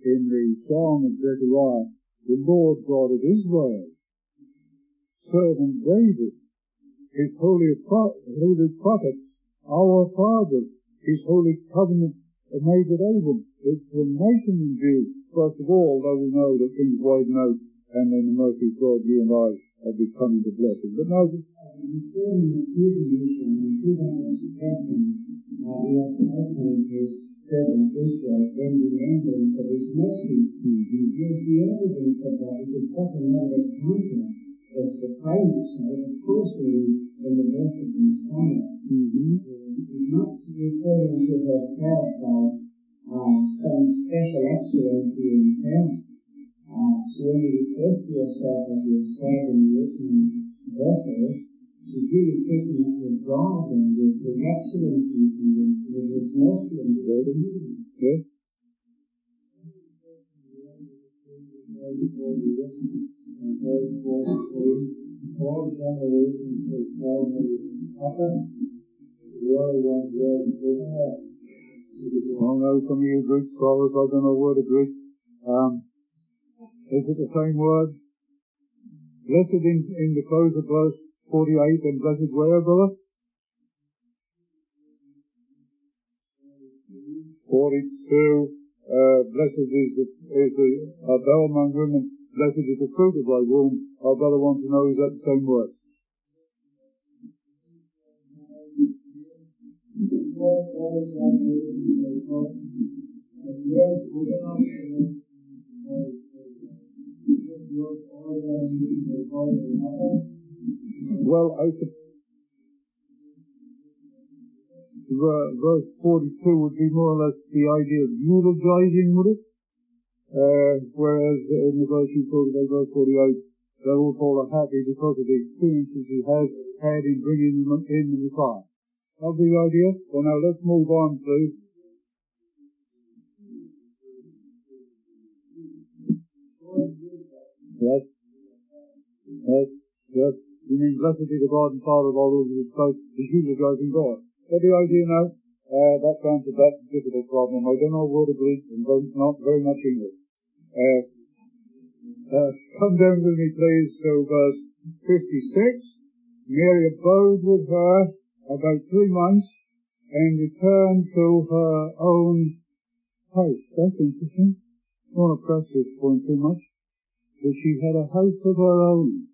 in the Song of Zechariah, the Lord God of Israel, servant David, his holy prophets, our fathers, his holy covenant made with Abram. It's the nation in view, first of all, though we know that things widen out, and then the mercy of God, you and I, have become into blessing. But now, we have to open his servant Israel in the remembrance of his mercy. Here's the evidence of that. It's a proper matter of confidence. It's the climax of it, of course, in the birth of the Messiah. It's not referring to herself as some special excellency in her. She only refers to herself, as we have said in the opening verses. She's really taking it with God and with his excellencies and with his mercy and with his yes. All generations will call me Papa. Well, now some of you Greek scholars, I don't know word of Greek. Is it the same word? Blessed in the close of verse 48 and blessed where, brother? 42. Blessed is the bell among women. Blessed is the fruit of thy womb. Our brother wants to know, is that the same word? Well, verse 42 would be more or less the idea of eulogizing, would it? Whereas in the verse you quoted, verse 48, they're all called happy because of the experiences he has had in bringing them in the Messiah. That'll be the idea. Well, now let's move on, please. Yes. You mean, blessed be the God and Father of all those who spoke, the eulogizing God. What's the idea now? That's answered that difficult problem. I don't know a word of Greek and not very much English. Come down with me, please, to verse 56. Mary abode with her about 3 months and returned to her own house. That's interesting. I don't want to press this point too much. But she had a house of her own.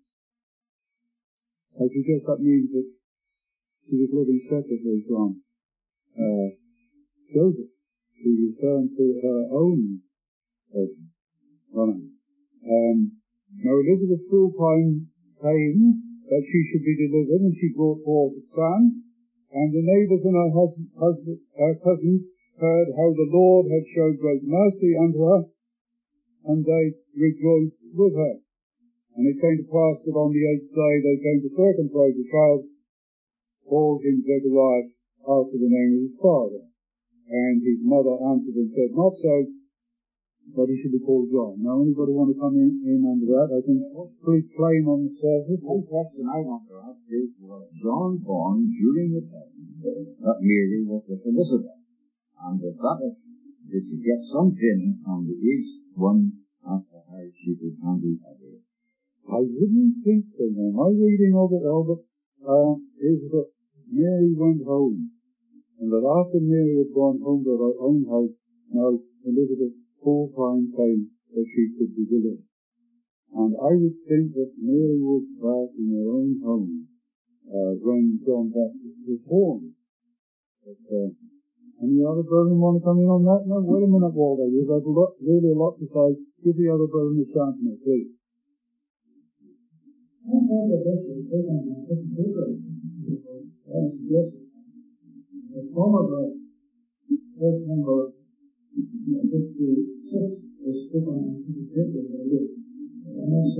I guess that means that she was living separately from Joseph. She returned to her own home. Now Elizabeth full-time came that she should be delivered, and she brought forth a son. And the neighbours and her cousins heard how the Lord had showed great mercy unto her, and they rejoiced with her. And it came to pass that on the 8th day they came to circumcise the child, called him Zechariah, after the name of his father. And his mother answered and said, not so, but he should be called John. Now, anybody want to come in under that? I think pretty plain on the surface. One question I want to ask is, was John born during the time that Mary was with Elizabeth? And if that is, did she get something on the age one after how she could handle her day? I wouldn't think so. Now, my reading of it, Albert, is that Mary went home, and that after Mary had gone home to her own house, now Elizabeth full-time came that she could be delivered. And I would think that Mary was back in her own home when John Baptist was born. But, any other brethren want to come in on that? No, wait a minute, Walter. You've got really a lot to say. Give the other brethren a chance now, please. I think that this is taken from this paper. The former verse number 56 is taken on this paper. And that's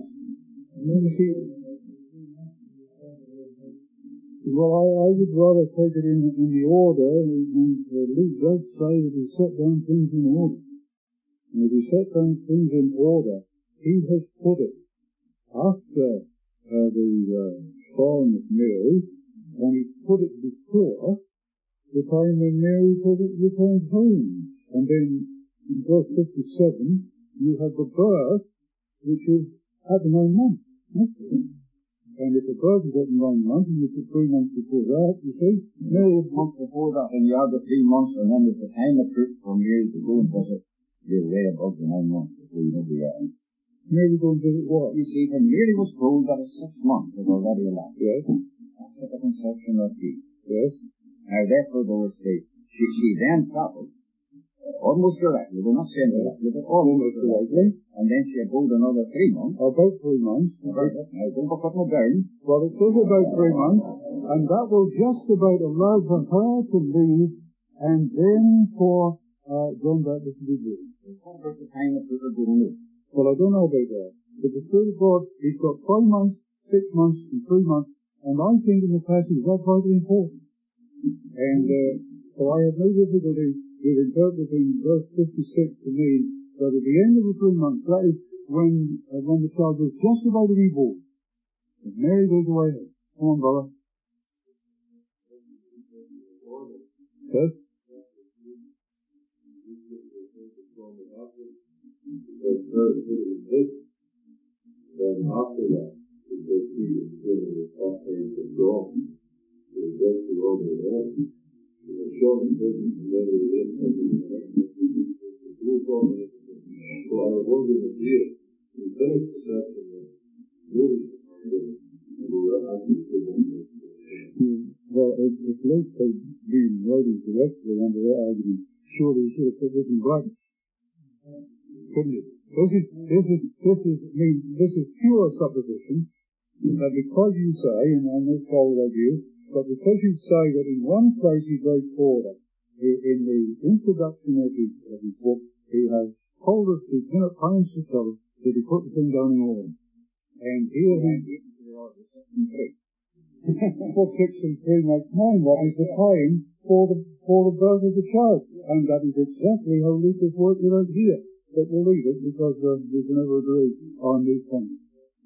well, I would rather take it in the order, and Luke does say that he set down things in order. And if he set down things in order, he has put it after the falling of Mary, and he put it before the time when Mary returned home. And then in verse 57, you have the birth, which is at the 9 months. And if the birth is at the 9 months, and you put 3 months before that, you see, Mary was months before that, and you have the 3 months, and then there's the time it took for Mary to go and visit. You're way above the 9 months before you know the end. Mary go and visit what? You see, when Mary was told that 6 months had already elapsed, Yes. that's at the conception of Jesus. Yes. Now, therefore, there was she then travelled almost directly. We're not saying directly, but almost directly. And then she abode another 3 months. About 3 months. Now, don't go putting it down. Well, it says about 3 months, and that will just about allow for her to leave, and then for John Baptist to be born. What about the time that people do know? Well, I don't know about that. But the Spirit of God, He's got 5 months, 6 months, and 3 months, and I think in the passage that's vitally important. And so I have no difficulty with interpreting verse 56 to mean that at the end of the 3 months, that is when the child was just about to be born. And Mary goes away. Come on, brother. Yes? Then after that, because he was still in the place of God, he was just the Lord of the earth. He was showing him and then he lived in the earth. So I was wondering if here, in Philip's perception, that really we were actually well, if Luke had been writing directly under that argument, surely he should have put this in brackets. Couldn't it? This is pure supposition, that because you say, and I know follow that view, but because you say that in one place he wrote order, in the introduction of his book, he has told us the times to tell us that he put the thing down in order. And here he for 6 and 3 makes 9, that is the time for the birth of the child. And that is exactly how Luke has worked it out here. But we'll leave it because we can never agree on these things.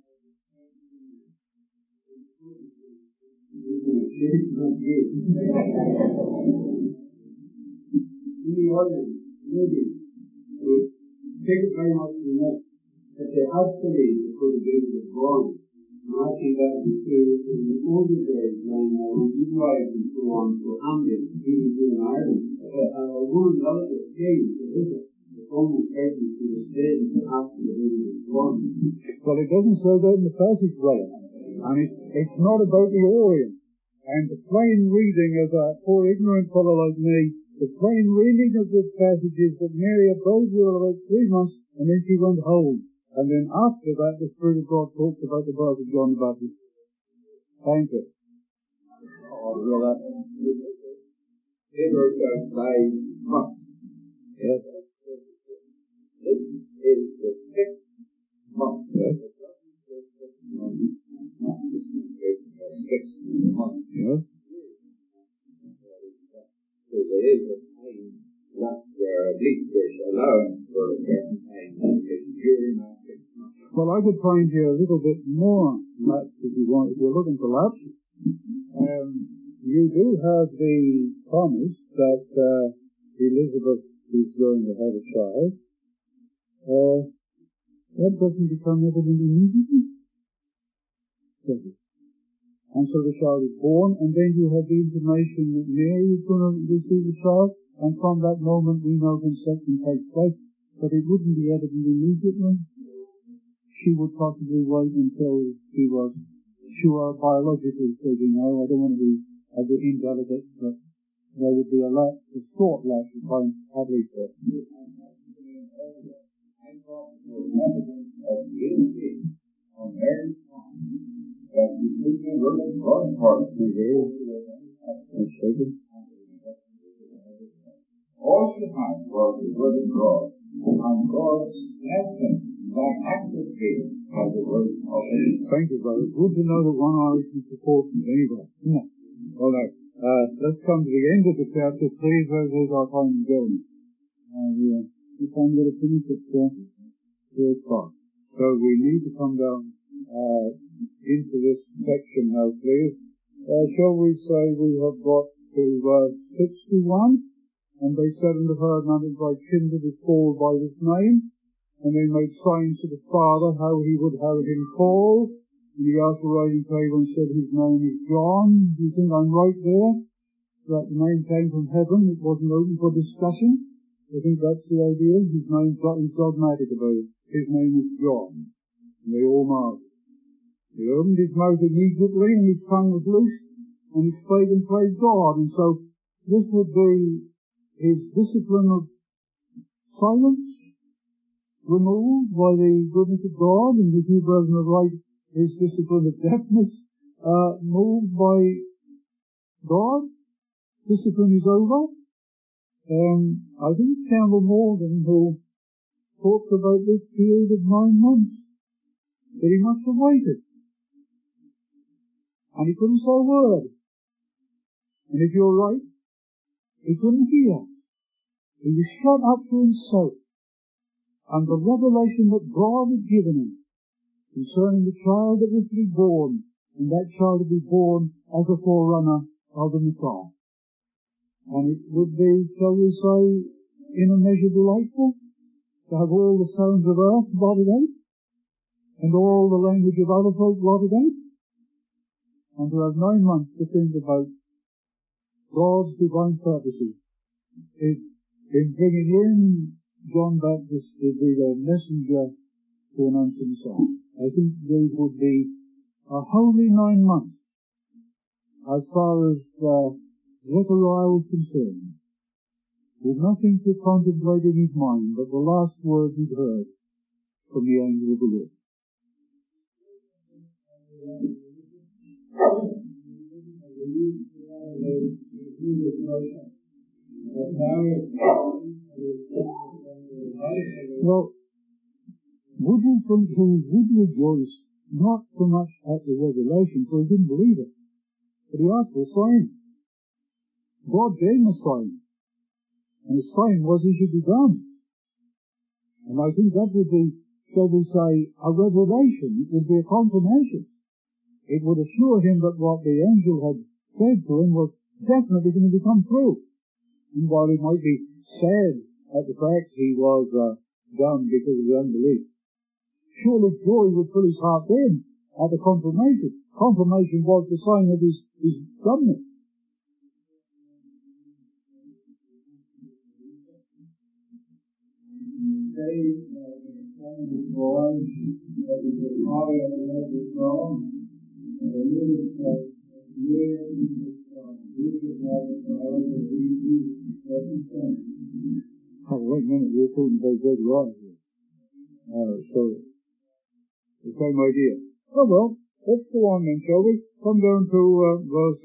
The audience, maybe, would take it very much from this, that they had to leave before the baby was born. And I think that was true in the older days when midwives and so on were handy, even here in Ireland. A woman relative came to visit. Almost certain to the stage after the baby was born. Well, it doesn't say that in the passage, brother. And it's not about the Orient. And the plain reading, as a poor ignorant fellow like me, the plain reading of this passage is that Mary abode with her about 3 months, and then she went home. And then after that, the Spirit of God talks about the birth of John the Baptist. Thank you. Hebrews says 5 months. Yes. This is the 6th month. Yes. 6 months. Yes. So there is a time left where at least there's allowance for a certain time it's during that 6 months. Well, I could find you a little bit more lapse if you want. If you're looking for lapse, you do have the promise that Elizabeth is going to have a child. That doesn't become evident immediately, does it? And so the child is born, and then you have the information that Mary is going to receive the child, and from that moment we know conception takes place, but it wouldn't be evident immediately. She would possibly wait until she was sure, biologically speaking. I don't want to be a bit indelicate, but there would be a short lapse of time, at least. I thought there was evidence of unity on Mary's part, that the Christian word of God's part. All she had was the word of God, and God strengthened by active faith by the word of God. Thank you, brother. Good to know that one Irish can support me anyway. No. Well, now, let's come to the end of the chapter, please, as our time going. If I'm going to finish at 3 o'clock. So we need to come down into this section now, please. Shall we say we have got to 61? And they said unto her, None is thy kindred is called by this name. And they made signs to the father how he would have him called. And he asked the writing table and said, His name is John. Do you think I'm right there? That the name came from heaven. It wasn't open for discussion. I think that's the idea. His name's dogmatic about it. His name is John. And they all marveled. He opened his mouth immediately, and his tongue was loosed, and he spake and praised God. And so this would be his discipline of silence, removed by the goodness of God, and the Hebrew brethren are right, his discipline of deafness, moved by God. Discipline is over. I think it's Campbell Morgan who talks about this period of 9 months, that he must have waited. And he couldn't say a word. And if you're right, he couldn't hear. He was shut up to himself. And the revelation that God had given him concerning the child that was to be born, and that child to be born as a forerunner of the Messiah. And it would be, shall we say, in a measure delightful to have all the sounds of earth blotted out, and all the language of other folk blotted out, and to have 9 months to think about God's divine purposes in bringing in John Baptist to be the messenger to announce the Messiah. I think these would be a holy 9 months as far as Zechariah was concerned, with nothing to contemplate in his mind but the last words he'd heard from the angel of the Lord. Well, would you think he would rejoice not so much at the revelation, for he didn't believe it, but he asked for a sign. God gave him a sign, and the sign was he should be done. And I think that would be, shall we say, a revelation. It would be a confirmation. It would assure him that what the angel had said to him was definitely going to become true. And while he might be sad at the fact he was done because of his unbelief, surely joy would fill his heart then at the confirmation. Confirmation was the sign of his doneness. Oh, wait a minute, we're talking about Zechariah here. So, the same idea. Oh well, let's go on then, shall we? Come down to verse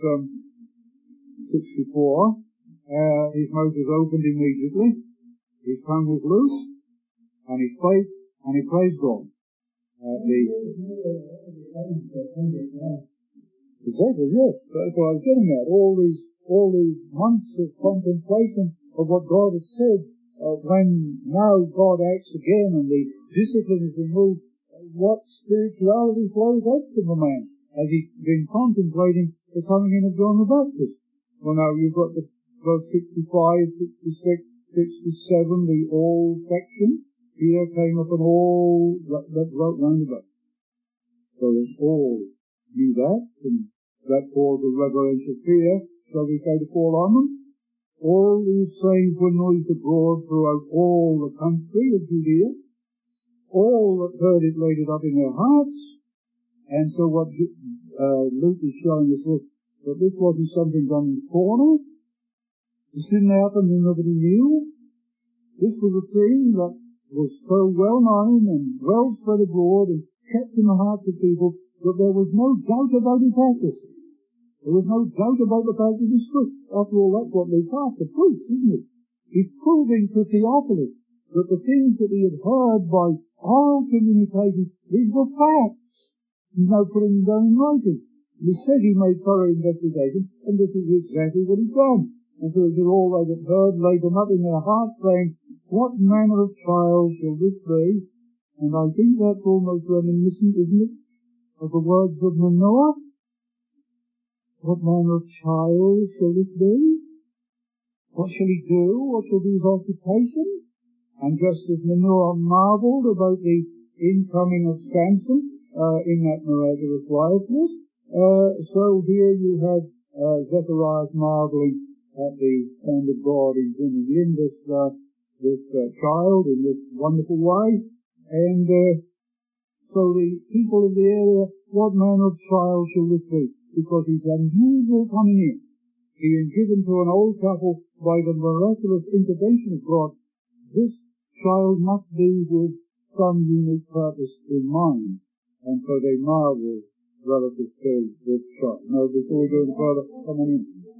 64. His mouth was opened immediately, his tongue was loose, and he spake, and he praised God. Exactly, yes. That's what I was getting at. All these months of contemplation of what God has said, when now God acts again and the discipline is removed, what spirituality flows out from the man as he's been contemplating the coming in of John the Baptist. Well, now you've got the verse 65, 66, 67, the all section. Here came up an all that wrote round about. So it's all knew that, and that caused a reverential fear, shall we say, to fall on them. All these sayings were noised abroad throughout all the country of Judea. All that heard it laid it up in their hearts. And so what Luke is showing us was that this wasn't something done in the corner. This didn't happen and nobody knew. This was a thing that was so well known and well spread abroad and kept in the hearts of people that there was no doubt about its accuracy. There was no doubt about the fact that it's true. After all, that's what Luke after proves, isn't it? He's proving to Theophilus that the things that he had heard by oral communication, these were facts. He's now putting them down in writing. He said he made thorough investigation, and this is exactly what he's done. And so as all they that heard laid them up in their hearts, saying, what manner of child shall this be? And I think that's almost reminiscent, isn't it, of the words of Manoah? What manner of child shall this be? What shall he do? What shall be his occupation? And just as Manoah marvelled about the incoming of Samson in that miraculous wildness, so here you have Zechariah marvelling at the hand of God in bringing in this child in this wonderful way. And so the people of the area, what manner of child shall this be? Because he's unusual coming in. Being given to an old couple by the miraculous intervention of God, this child must be with some unique purpose in mind. And so they marvel relative to this child. Now, before we go any further, come on in.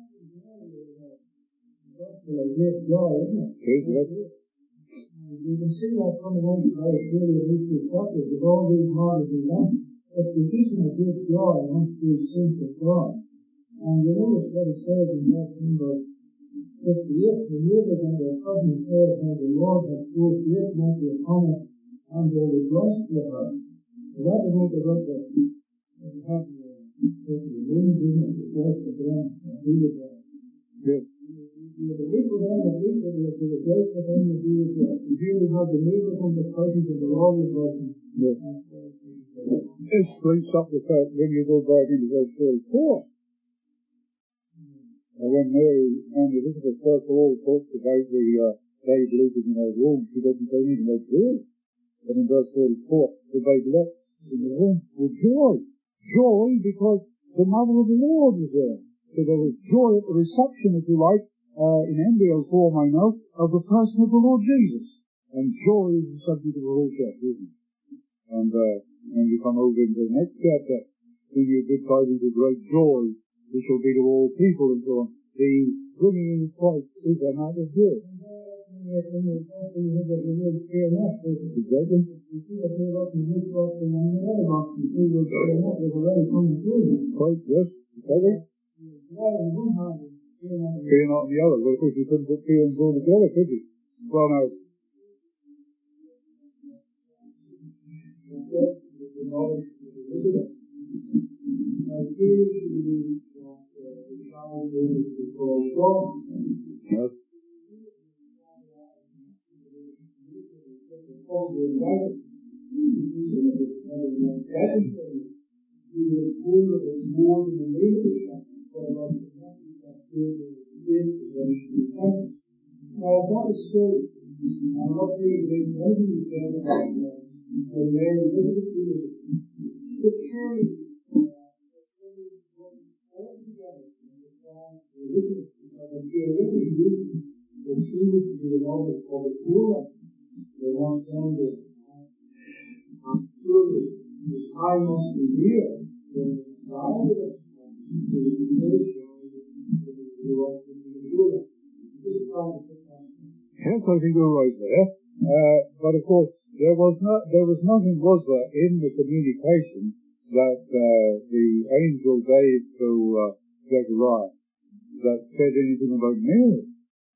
Yes. You can see that coming on very clearly in these two chapters with all these marvels in that. If the vision of this joy must be seen to God. And you notice what it says in verse number 58, the neighbours and their cousins heard how the Lord had brought great mercy upon us, and they rejoiced with her. So that is what the word that we have the main business of God to them and be with them. Yes. The people then that we said was to rejoice with them and be with them. Here we have the neighbours and the cousins and the Lord rejoicing. Yes. This brings up the fact when you go back into verse 44. When Mary and Elizabeth first of all talks about the babe leaping in her womb, she doesn't say anything about joy. But in verse 34, the babe leapt in the womb with joy. Joy because the mother of the Lord was there. So there was joy at the reception, if you like, in embryo form, I know, of the person of the Lord Jesus. And joy is the subject of the whole chapter, isn't it? And when you come over into the next chapter, when you give tidings of great joy, which shall be to all people, and so on. The bringing in of Christ is a matter of joy. Exactly. Quite, yes. Exactly. Fear not on the other. Well, of course, you couldn't put fear and joy together, could you? Well, now. Yes. Now, that is true. I'm not really going to anything you can about when Mary visited Jesus. But surely, all together, this is a theoretic reason that she was to be the moment of the poor, the one standard. And surely, the time must be near when the Messiah will come to the nation and the world to be the poor. This is how the Yes, I think you're right there. But of course, there was nothing, was there, in the communication that the angel gave to Zechariah that said anything about Mary,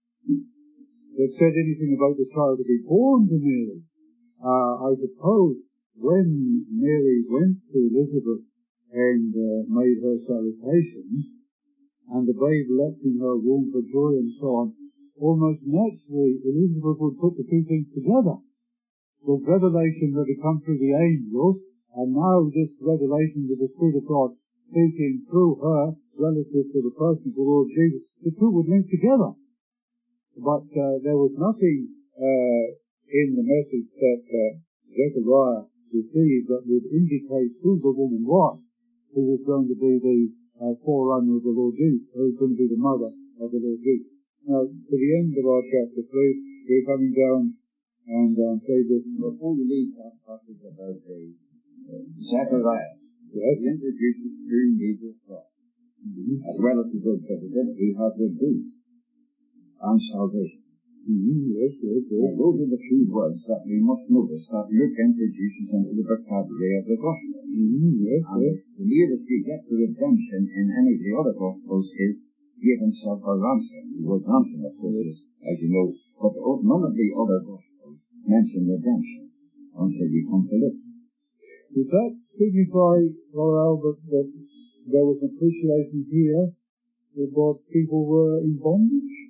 that said anything about the child to be born to Mary. I suppose when Mary went to Elizabeth and made her salutations, and the babe leapt in her womb for joy and so on, almost naturally Elizabeth would put the two things together. The revelation that had come through the angel, and now this revelation of the Spirit of God speaking through her relative to the person of the Lord Jesus, the two would link together. But there was nothing in the message that Zechariah received that would indicate who the woman was, who was going to be the forerunner of the Lord Jesus, who was going to be the mother of the Lord Jesus. Now, to the end of our chapter 3, we're coming down and say this. Before you leave that passage about Zechariah, Yes. he introduces two major thoughts. As well as the good president, he has the good and salvation. Yes. Now, those are the two words that we must notice that Luke introduces into the vocabulary of the Gospel. Yes. And the nearest you get to redemption in any of the other Gospels is give himself a ransom. The word ransom, of course, is, as you know, but none of the other Gospels mention redemption until you come to this. Does that signify, Brother Albert, that there was an appreciation here that God's people were in bondage?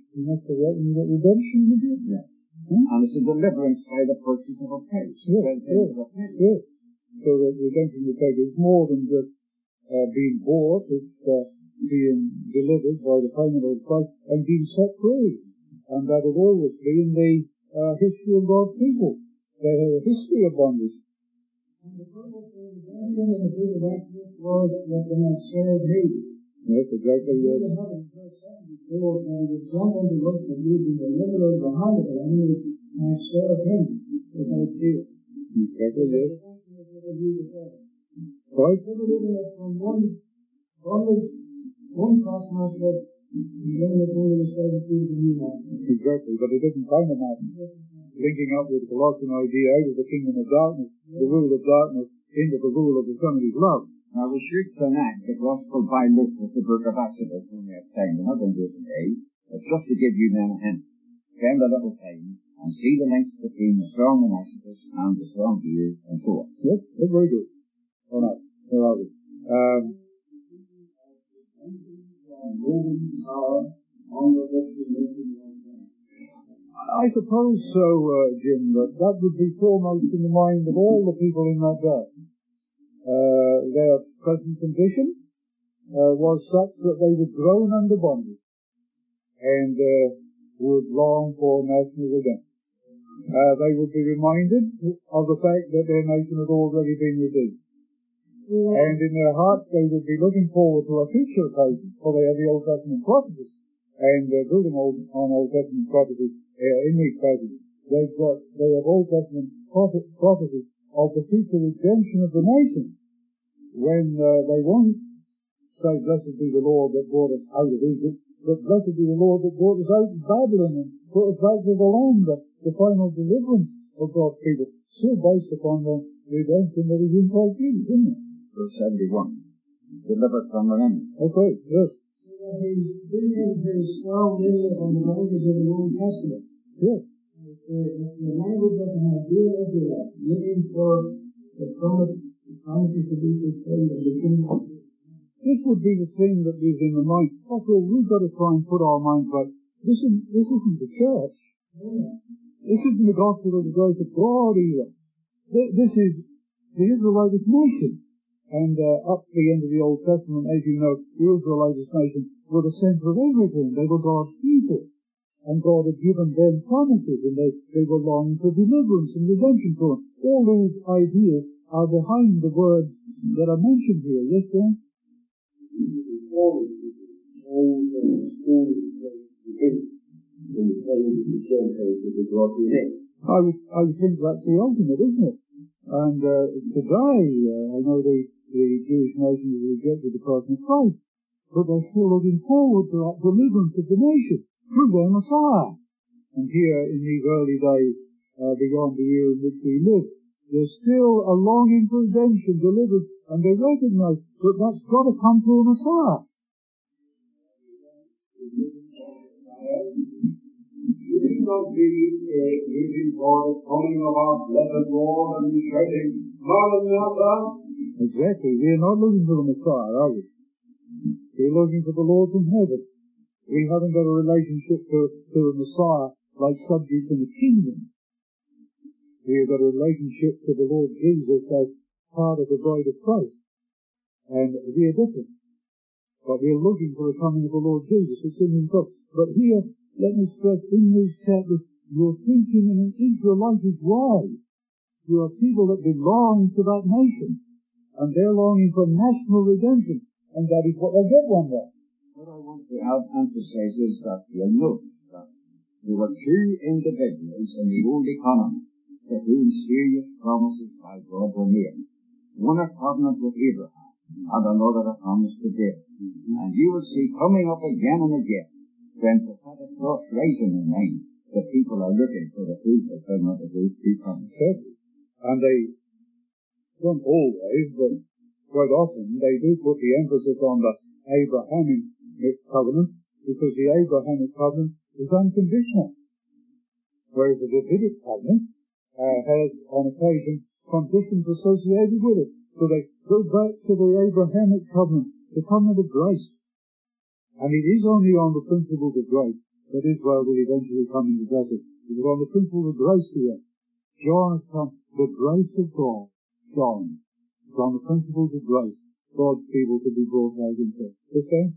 You must have redemption with you. Yeah. And it's a deliverance by the purchase of a price. Yes. So that redemption would take is more than just being bought, it's being delivered by the payment of the price and being set free. And that would always be in the history of God's people. They have a history of bondage. And the purpose of redemption in the book of Exodus was that they might serve me. Yes, exactly. Yes. Before, and the son of the Lord that would be delivered over the hand of the enemy and serve him without fear. Exactly, yes. Right? From one taskmaster, exactly, but it didn't find them out. Linking up with the Colossian idea out of the kingdom of darkness, the rule of darkness, into the rule of the Son of His love. Now we should connect the Gospel by Luke with the book of Exodus when we have time. We're not going to do it today. It's just to give you then a hint. Spend a little time and see the links between the song in Exodus and the song here and so on. Yes, that's very good. Or not. Where are we? I suppose so, Jim, that would be foremost in the mind of all the people in that day. Their present condition was such that they would groan under bondage and would long for national redemption. They would be reminded of the fact that their nation had already been redeemed. And in their hearts they would be looking forward to a future occasion, for they have the Old Testament prophecies, and they're building on Old Testament prophecies in these passages. They have Old Testament prophecies of the future redemption of the nation, when they won't say, blessed be the Lord that brought us out of Egypt, but blessed be the Lord that brought us out of Babylon and brought us back to the land, the final deliverance of God's people, still based upon the redemption that is in Christ Jesus, isn't it? Verse 71. Delivered from the enemy. Okay, yes. He's bringing his strong meaning on the language of the Old Testament. Yes. The language of an idea of Israel, looking for the promises to be fulfilled in the kingdom. This would be the thing that is in the mind. After all, we've got to try and put our minds right. This isn't the church. This isn't the gospel of the grace of God either. This is the Israelite nation. And up to the end of the Old Testament, as you know, the Israelite nation were the center of everything. They were God's people. And God had given them promises, and they were longing for deliverance and redemption for them. All these ideas are behind the words that are mentioned here. Yes, Dan? I would think that's the ultimate, isn't it? And today, I know the Jewish nation has rejected the person of Christ, but they're still looking forward to that deliverance of the nation through their Messiah. And here in these early days, beyond the year in which we live, there's still a longing for redemption, deliverance, and they recognize that that's got to come through a Messiah. It is not the waiting for the coming of our blessed Lord and shouting, Maranatha. Exactly. We're not looking for the Messiah, are we? We're looking for the Lord from heaven. We haven't got a relationship to the Messiah like subjects in the kingdom. We've got a relationship to the Lord Jesus as part of the bride of Christ. And we are different. But we're looking for the coming of the Lord Jesus. It's in Himself. But here, let me stress, in these chapters, you're thinking in an Israelite way. You are people that belong to that nation. And they're longing for national redemption. And that is what they'll get one day. What I want to emphasize is that you'll note that there were two individuals in the old economy to whom serious promises by God were made. One a covenant with Abraham, and another a promise to David. And you will see coming up again and again, when prophetic thoughts rise in their mind, that people are looking for the full fulfillment of those two promises. And they don't always, but quite often, they do put the emphasis on the Abrahamic covenant, because the Abrahamic covenant is unconditional, whereas the Davidic covenant has, on occasion, conditions associated with it. So they go back to the Abrahamic covenant, the covenant of grace. And it is only on the principles of grace that Israel will eventually come into blessing. It was on the principle of grace here. John has come, the grace of God, John. It's on the principles of grace. God's people to be brought out into. The same?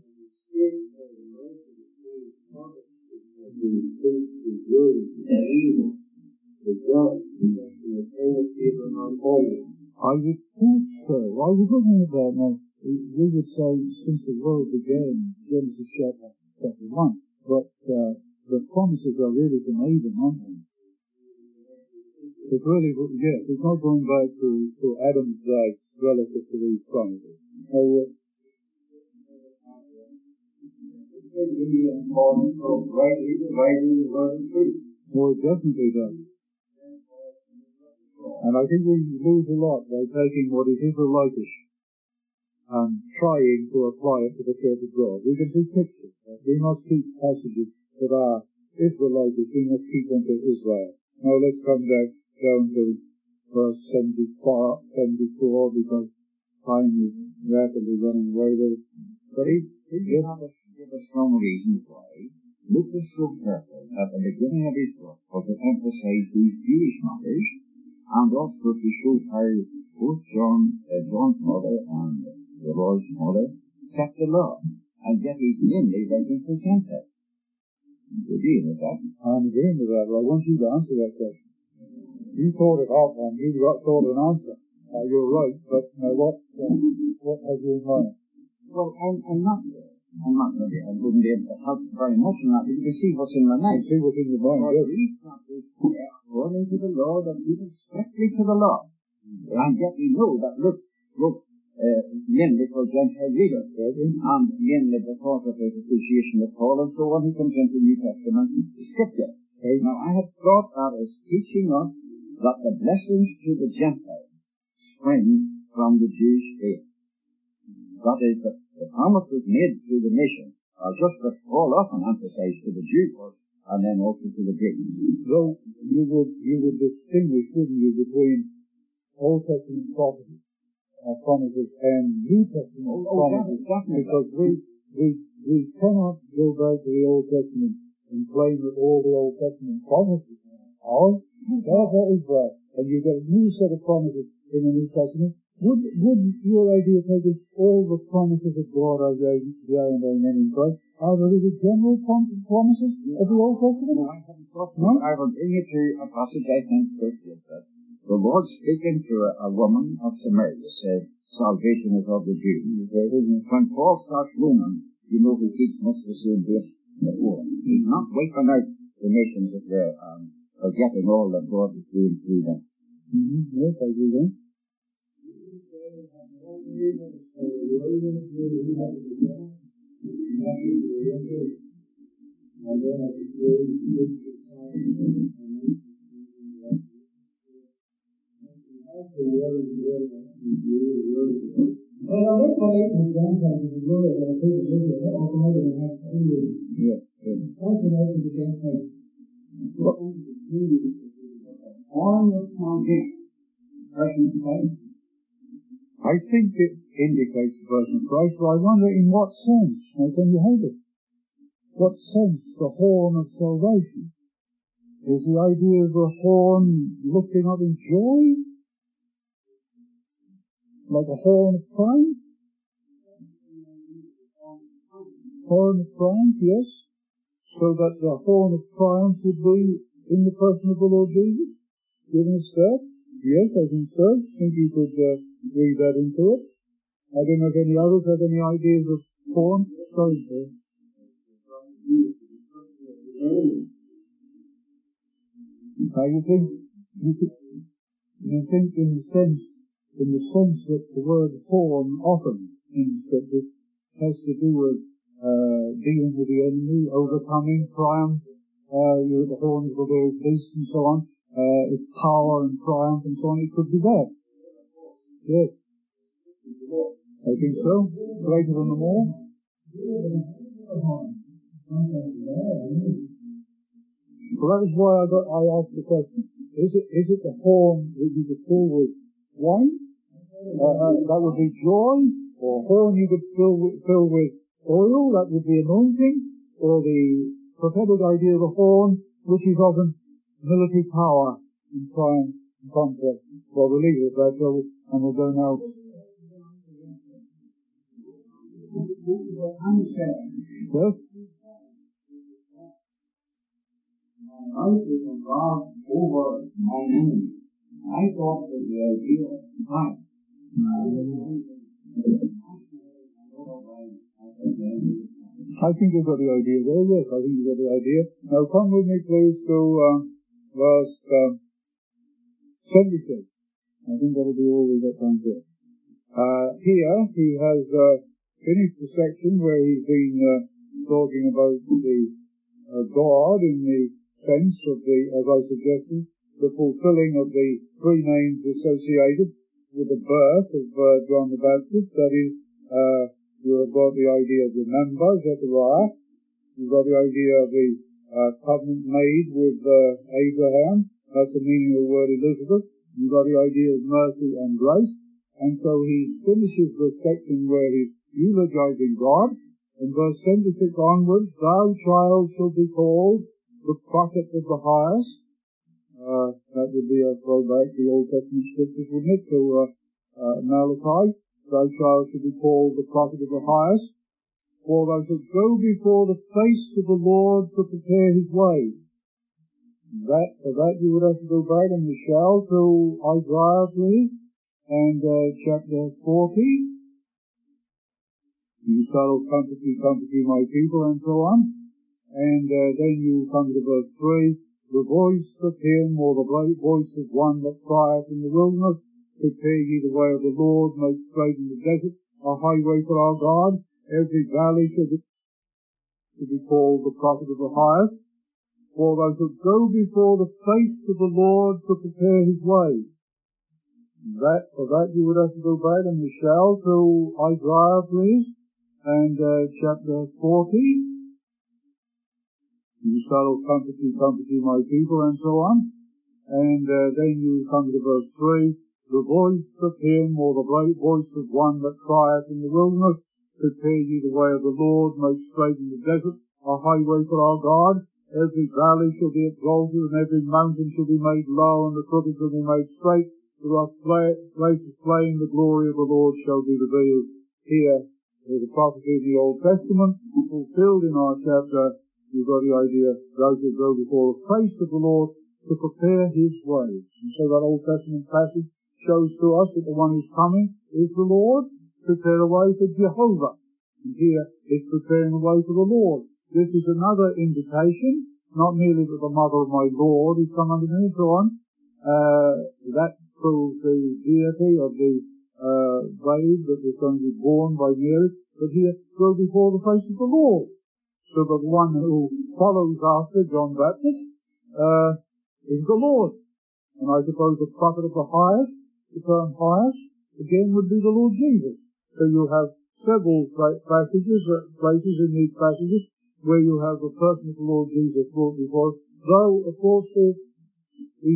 I would think so. I was looking at that now. We would say since the world began, Genesis chapter 1, but the promises are really from Adam, aren't they? It's really, yes, it's not going back to Adam's day relative to these promises. Well, it definitely does. And I think we lose a lot by taking what is Israelitish and trying to apply it to the Church of God. We can see pictures. We must keep passages that are Israelitish. We must keep them to Israel. Now let's come down to verse 74, because time is rapidly running away with us. But he give us some reasons why Luke was so careful at the beginning of his book to emphasize these Jewish matters, and also to show how both John's mother and the Lord's mother kept the law, and yet he's mainly writing for Gentiles. You agree with that? I'm agreeing with that, but I want you to answer that question. You thought it up and you thought an answer. You're right, but what have you in mind? Well, I'm not really, I wouldn't be able to help very much in that, but you can see what's in my mind. See what's in your mind, yes. These chapters according to the law, that people strictly to the law. And yet we know that, look, mainly for Gentile readers, and mainly because of his association with Paul and so on, he comes into New Testament scripture. Now, I have thought that as teaching us that the blessings to the Gentiles spring from the Jewish faith. That is, that the promises made to the nation are just as Paul often emphasized to the Jews and then also to the Greeks. Though you would distinguish, wouldn't you, between Old Testament promises and New Testament promises, because we cannot go back to the Old Testament and claim that all the Old Testament promises are for Israel, and you get a new set of promises in the New Testament. Would your idea take all the promises of God are there and amen in Christ? Are there the general promises of the Old Testament? No, I haven't thought so. I will bring you to a passage I think that the Lord speaking to a woman of Samaria says, salvation is of the Jews. When Paul starts Romans, you know he teaches much the same base before. He's not wiping out the nations that they're forgetting all that God is doing through them. Yes, I do that. I think it indicates the person of Christ, but I wonder in what sense. How can you hold it? What sense? The horn of salvation. Is the idea of the horn lifting up in joy? Like a horn of triumph? Horn of triumph, yes. So that the horn of triumph would be in the person of the Lord Jesus? Giving us that? Yes, I think so. I think you could read that into it. I don't know if any others have any ideas of horn. Sorry, sir. You think in the sense that the word horn often in Scripture has to do with dealing with the enemy, overcoming, triumph, the horns of the various beasts and so on, its power and triumph and so on. It could be that. Yes. I think so. Greater than them all. Well, that is why I asked the question. Is it the horn that you could fill with wine? That would be joy. Or horn you could fill with oil? That would be anointing. Or the prophetic idea of a horn, which is often military power and triumph and conquest. Well, we'll leave it at that, and we'll go now. Yes? I was involved over my enemy. I thought that the idea of time. I think you've got the idea there, yes, I think you've got the idea. Now come with me please to verse 76. I think that'll be all we've got time for. Here he has finished the section where he's been talking about the God in the sense of the, as I suggested, the fulfilling of the three names associated with the birth of John the Baptist. That is, you have got the idea of remember, Zechariah. You've got the idea of the covenant made with Abraham. That's the meaning of the word Elizabeth. You've got the idea of mercy and grace. And so he finishes the section where he's eulogizing God. In verse 76 onwards, thou child shall be called the prophet of the highest. That would be a throwback to the Old Testament scriptures, wouldn't it? To Malachi. Thou child shall be called the prophet of the highest. For thou shalt go before the face of the Lord to prepare his ways. For that you would have to go back and you shall to Isaiah, please, and chapter 40. You shall comfort you, my people, and so on. And then you come to verse 3, the voice of him, or the voice of one that crieth in the wilderness, prepare ye the way of the Lord, make straight in the desert a highway for our God. Every valley shall be called the prophet of the highest. For thou shalt go before the face of the Lord to prepare his way. For that you would have to go back, and you shall to Isaiah, please, and chapter 40. You shall comfort you, my people, and so on. And then you come to verse 3, the voice of him, or the voice of one that crieth in the wilderness, prepare ye the way of the Lord, make straight in the desert a highway for our God. Every valley shall be exalted, and every mountain shall be made low, and the crooked shall be made straight. The rough places plain, the glory of the Lord shall be revealed. Here is a prophecy of the Old Testament, fulfilled in our chapter. You've got the idea, those who go before the face of the Lord to prepare his ways. And so that Old Testament passage shows to us that the one who's coming is the Lord. Prepare a way for Jehovah. And here it's preparing a way for the Lord. This is another indication, not merely that the mother of my Lord is come unto me and so on. That proves the deity of the babe that was going to be born by Mary. But here, go before the face of the Lord. So that the one who follows after John Baptist is the Lord. And I suppose the prophet of the highest, the term highest, again would be the Lord Jesus. So you have several places in these passages where you have the person of the Lord Jesus brought before us. Though, of course, he's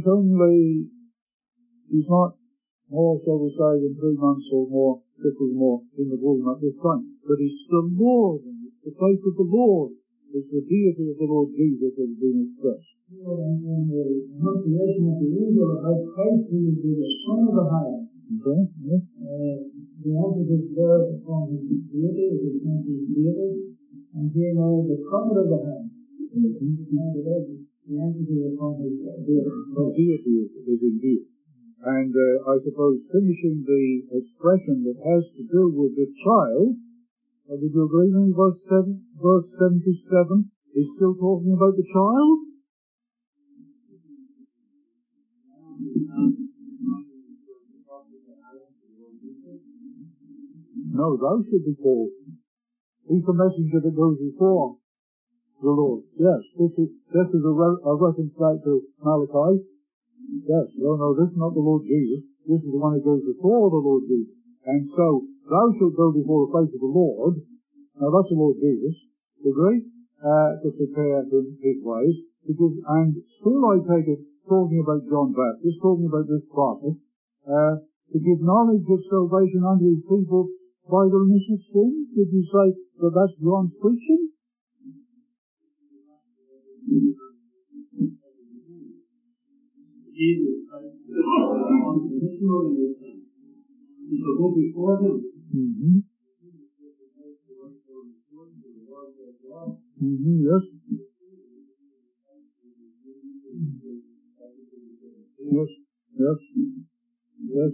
not more, shall we say, than 3 months or more, 50 more in the womb at this time. But he's the Lord, and it's the face of the Lord. It's the deity of the Lord Jesus that has been expressed. And the annunciation of the angel of Christ, he will be the Son of the Highest. Okay, yes. The emphasis there upon his deity, his deity, and here now the prophet of the Highest. The emphasis upon his deity. Well, deity is indeed. And I suppose finishing the expression that has to do with the child, would you agree with me, verse 77 is still talking about the child? No, thou should be called. He's the messenger that goes before the Lord. Yes, this is a reference back to Malachi. Yes, no, this is not the Lord Jesus. This is the one who goes before the Lord Jesus. And so, thou shalt go before the face of the Lord. Now that's the Lord Jesus. Agree? To prepare his ways. And still I take it, talking about John Baptist, talking about this prophet, to give knowledge of salvation unto his people by the remission of sins. Did you say that that's John's preaching? Jesus Christ, unconditionally with him. He shall go before him. Yes. Yes. Yes. Yes.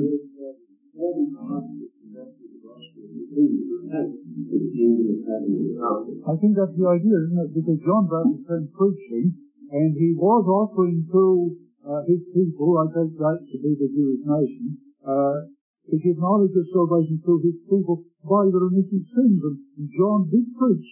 I think that's the idea, isn't it? Because John Baptist came preaching, and he was offering to his people, I take that to be the Jewish nation, to give knowledge of salvation to his people by the remission of sins. And John did preach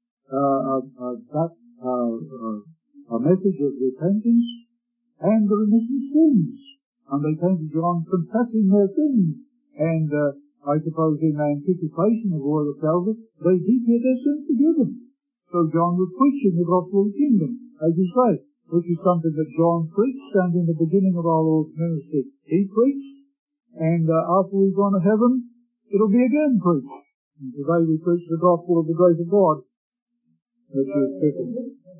a message of repentance and the remission of sins. And they came to John confessing their sins. And I suppose in anticipation of the word of Calvary, they did get their sins forgiven. So John was preaching the gospel of the kingdom, as you say, which is something that John preached, and in the beginning of our Lord's ministry he preached, and after we've gone to heaven, it'll be again preached. And today we preach the gospel of the grace of God. Which is different.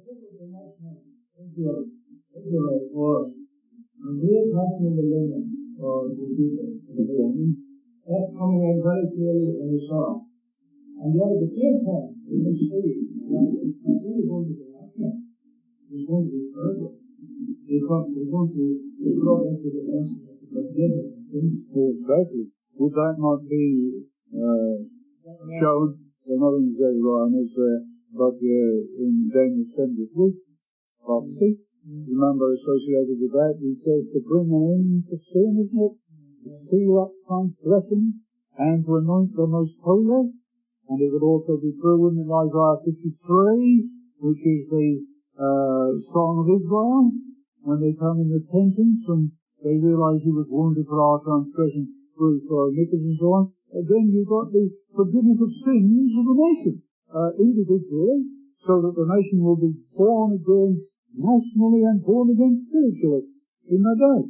Israel was the real passion of the limit for the people. That's coming out very clearly in the song. And yet at the same time, we can see that it's not really going to be national. It's going to be further. We're going to be brought into the blessing of the forgiveness of sins. Exactly. Would that not be shown? Well, not in Zechariah, but in Daniel 73, prophecy. Remember, associated with that, he says to bring an end to sin, isn't it? To seal up transgression and to anoint the most holy. And it would also be true in Isaiah 53, which is the song of Israel, when they come in repentance and they realize he was wounded for our transgression, bruised for our iniquities and so on. Then you've got the forgiveness of sins of the nation, individually, so that the nation will be born again nationally and born again spiritually in their day.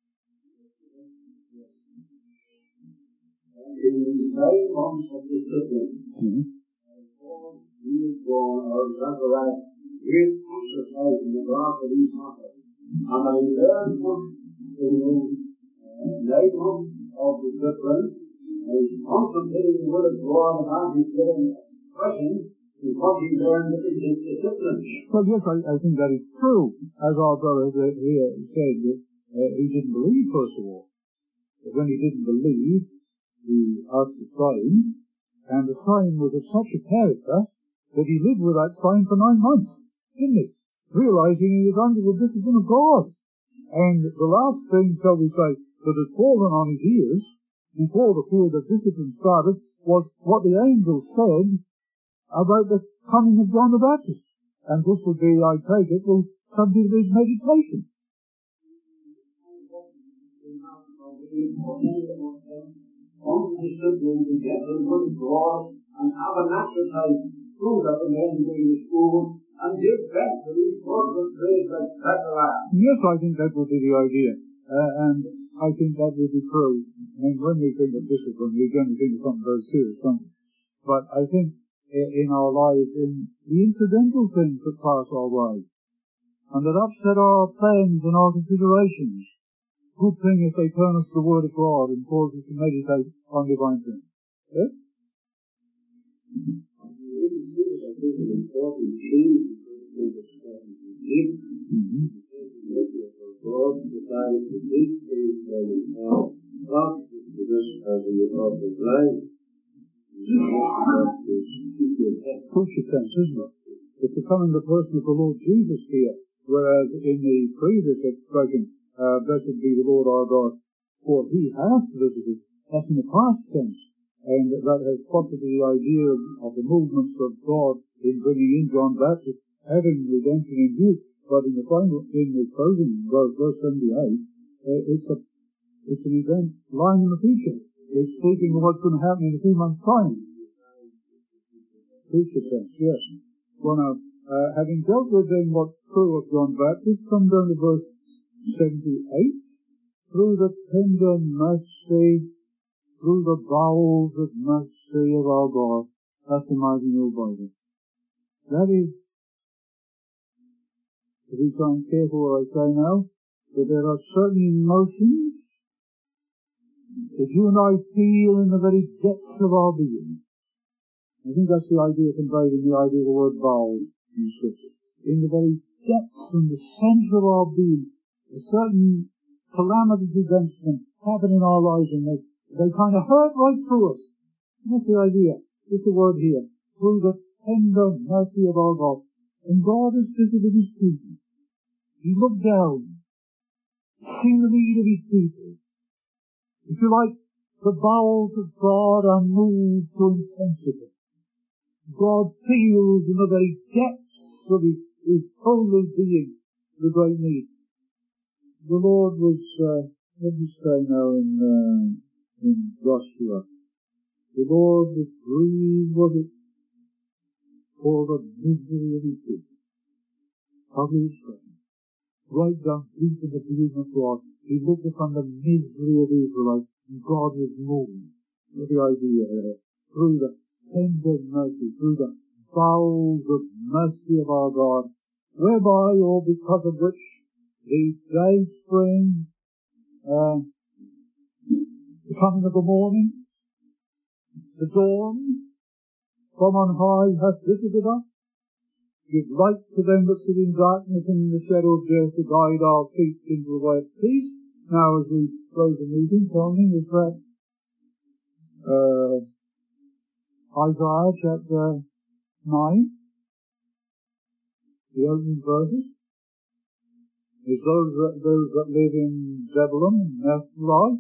In the 9 months of the discipline, he was born out of Zechariah, great exercise in the wrath of these matters. And I learned in the 9 months of the discipline, I was contemplating the word of God and his given expression. What he learned in his discipline. Well, yes, I think that is true. As our brother here said, he didn't believe, first of all. But when he didn't believe, he asked a sign, and the sign was of such a character that he lived with that sign for 9 months, didn't he? Realizing he was under the discipline of God. And the last thing, shall we say, that had fallen on his ears before the period of discipline started was what the angel said about the coming of John the Baptist. And this would be, I take it, the subject of his meditation. On the discipline to get the word of God and have an exercise so that the men go to school and give back to these corporate grades like Zechariah. Yes, I think that would be the idea. And I think that would be true. And when we think of discipline, we generally think of something very serious, don't we? But I think in our lives, in the incidental things that pass our way, and that upset our plans and our considerations. Good thing if they turn us to the Word of God and cause us to meditate on divine things. Yes? Future tense, isn't it? It's becoming the person of the Lord Jesus here, whereas in the previous expression, blessed be the Lord our God, for he has visited. That's in the past tense, and that has possibly the idea of the movements of God in bringing in John Baptist, having redemption in view. But in the final, in the closing verse 78, it's an event lying in the future. It's speaking of what's going to happen in a few months' time. Future tense, yes. Well, now, having dealt with then what's true of John Baptist, come down to verse 78. Through the tender mercy, through the bowels of mercy of our God. That's the mighty new Bible. That is to be trying careful what I say now, that there are certain emotions that you and I feel in the very depths of our being. I think that's the idea conveyed in the idea of the word bowels in Scripture. In the very depths, in the centre of our being, a certain calamitous events can happen in our lives and they kind of hurt right through us. That's the idea. It's the word here. Through the tender mercy of our God. And God has visited his people. He looked down, seen the need of his people. If you like, the bowels of God are moved to intensity. God feels in the very depths of his holy being the great need. The Lord was, let me say now in Joshua, the Lord was grieved, was it, for the misery of his people. How do you explain? Right down deep in the being of God, he looked upon the misery of Israel, and God was moved with the idea there, through the tender mercy, through the bowels of mercy of our God, whereby or because of which the day spring, the coming of the morning, the dawn from on high hath visited us, give light to them that sit in darkness and in the shadow of death, to guide our feet into the way of peace. Now, as we close the meeting, telling is that Isaiah chapter 9, the opening verses, is those that live in Zebulun and Naphtali,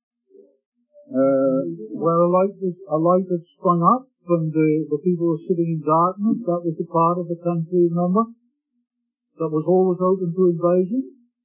where a light had sprung up, and the people were sitting in darkness. That was the part of the country, remember, that was always open to invasion.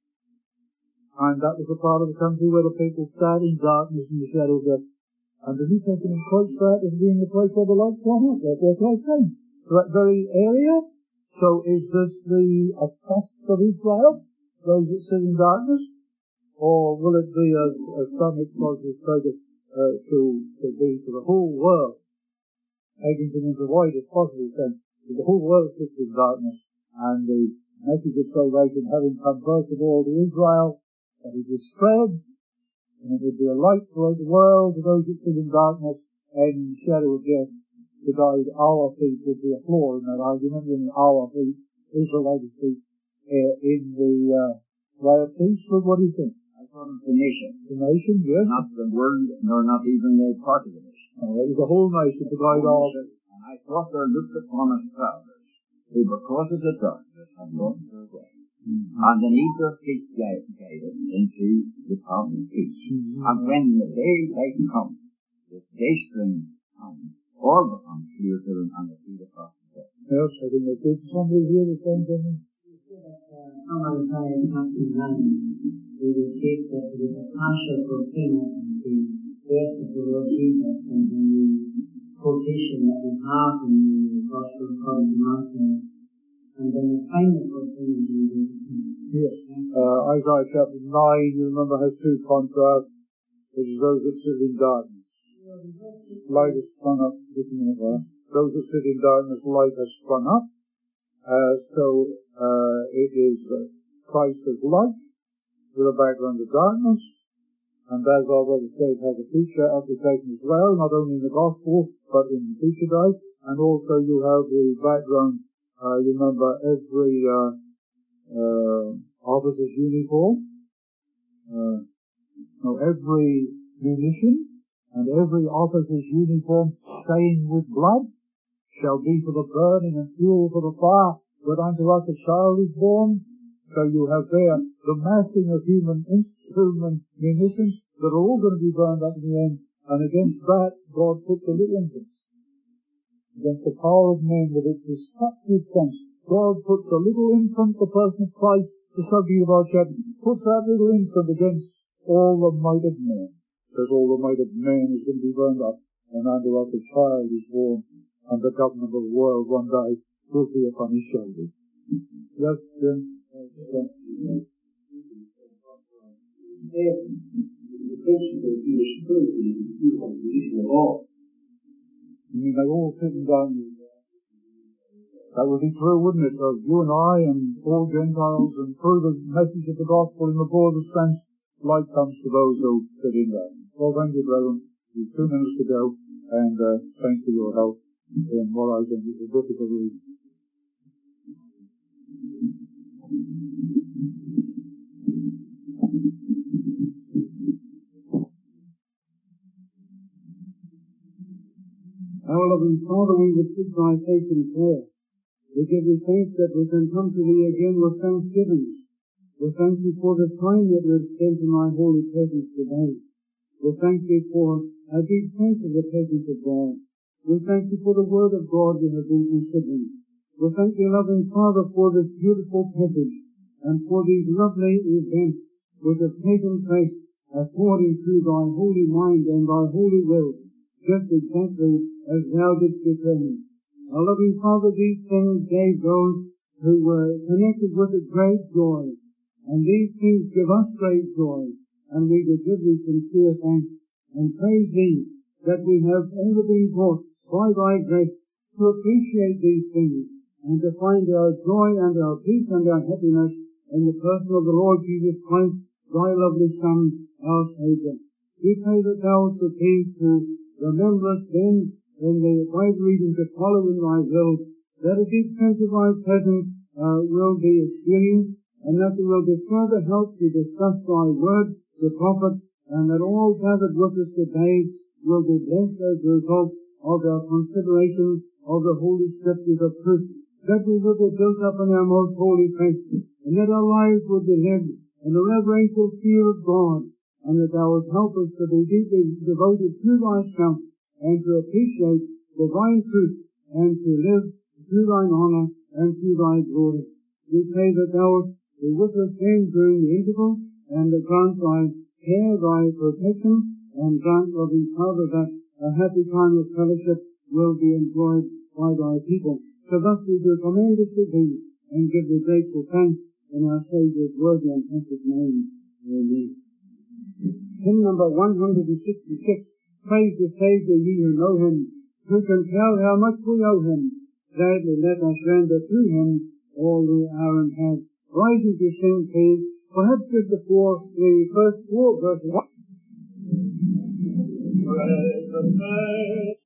And that was the part of the country where the people sat in darkness in the shadow of death. And the New Testament quotes that as being the place where the light shone up. That's where Christ came. To that very area. So is this the test of Israel, those that sit in darkness? Or will it be, as some expositors take it, to be to the whole world, taking it in the widest possible sense, that the whole world sits in darkness, and the message of salvation having come first of all to Israel, that it is spread, and it would be a light throughout the world to those that sit in darkness and in the shadow of death, to guide our feet would be a flaw in that argument, in our feet, Israelite feet, in the way of peace. But what do you think? I thought it was the nation. The nation, yes. Not the world, nor not even a part of the nation. No, it was the whole nation to guide all. And I thought there looked upon us travelers, who because of the darkness had lost their way, and they need their feet guided into the path of peace. And when the day light comes, the day spring comes, all becomes clear to them, and they see the path of death. Yes, I think they did. Somebody hear the same thing? From Isaiah chapter 9, we will see that it is a partial fulfillment of the death of the Lord Jesus and the quotation that we have in the Gospel according to Matthew, and then the final fulfillment in the yes. Isaiah chapter 9, you remember, has two contrasts. It is those that sit in darkness. Light has sprung up, looking at that. Those that sit in darkness, light has sprung up. So it is Christ as light with a background of darkness, and as our brother said, has a future application as well, not only in the gospel but in the future day. And also you have the background. You remember every officer's uniform, every munition and every officer's uniform stained with blood shall be for the burning and fuel for the fire, but unto us a child is born. So you have there the massing of human munitions that are all going to be burned up in the end, and against that God put the little infants. Against the power of men with its destructive sense, God puts the little infant, the person of Christ, the subject of our chapter, puts that little infant against all the might of men. Because all the might of men is going to be burned up, and unto us a child is born, and the government of the world one day will be upon his shoulders. Yes, Jim? You mean they all sit in darkness? That would be true, wouldn't it, of you and I and all Gentiles, and through the message of the gospel in the broadest sense, light comes to those who fit in there. Well, thank you, brethren. We've 2 minutes to go, and thanks for your help in what I think is a difficult reading. Our loving Father, we would seek thy face in prayer. We give thee thanks that we can come to thee again with thanksgiving. We thank thee for the time that we have spent in thy holy presence today. We thank thee for a deep sense of the presence of God. We thank thee for the word of God we have been considering. We thank thee, loving Father, for this beautiful passage and for these lovely events which have taken place according to thy holy mind and thy holy will, just exactly as thou didst determine. Our loving Father, these things gave those who were connected with it great joy, and these things give us great joy, and we do give thee sincere thanks, and praise thee that we have ever been taught by thy grace to appreciate these things, and to find our joy and our peace and our happiness in the person of the Lord Jesus Christ, thy lovely Son, our Saviour. We pray that thou wilt please to remember us then in the Bible reading to follow in thy will, that a deep sense of thy presence will be experienced, and that there will be further help to discuss thy word, the prophet, and that all gathered with us today will be blessed as a result of our consideration of the Holy Scriptures of truth, that we will be built up in our most holy faith, and that our lives will be lived in a reverential fear of God, and that thou wilt help us to be deeply devoted to thyself, and to appreciate divine truth, and to live to thine honour and to thy glory. We pray that thou wilt be with us then during the interval, and grant thy care, thy protection, and grant, loving Father, that a happy time of fellowship will be enjoyed by thy people. So thus we do commend us to thee, and give thee grateful thanks in our Saviour's worthy and precious name. Amen. Hymn number 166. Praise the Saviour, ye who know him, who can tell how much we owe him. Gladly let us render to him all we are and have. Rising to sing, please, perhaps just before the first 4 verses.